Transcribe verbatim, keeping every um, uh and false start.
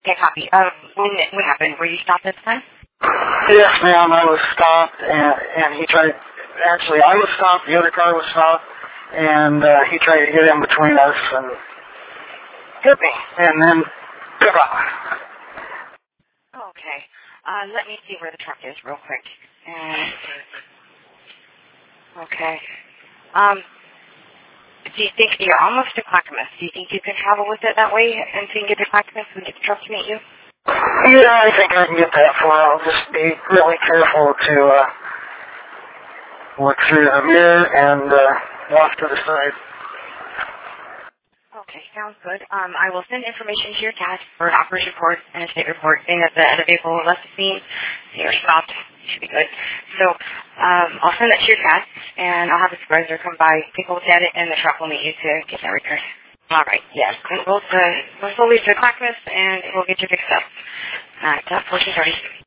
Okay, copy. Uh, when, what happened? Were you stopped this time? Yes, ma'am, I was stopped, and, and he tried, actually, I was stopped, the other car was stopped, and uh, he tried to get in between us and hit me, and then took off. Okay. Uh, let me see where the truck is real quick. Uh, okay. Um, do you think you're almost to Clackamas? Do you think you can travel with it that way until you get to Clackamas and get the truck to meet you? Yeah, I think I can get that far. I'll just be really careful to uh, look through the mirror and uh, off to the side. Okay, sounds good. Um, I will send information to your task for an operation report and a state report saying that the other vehicle left the scene. So you're stopped. You should be good. So um, I'll send that to your task, and I'll have the supervisor come by, take a look at it, and the truck will meet you to get that repaired. All right, yes. And we'll, uh, we'll leave to Clackamas, and we'll get you fixed up. All right, that portion's ready.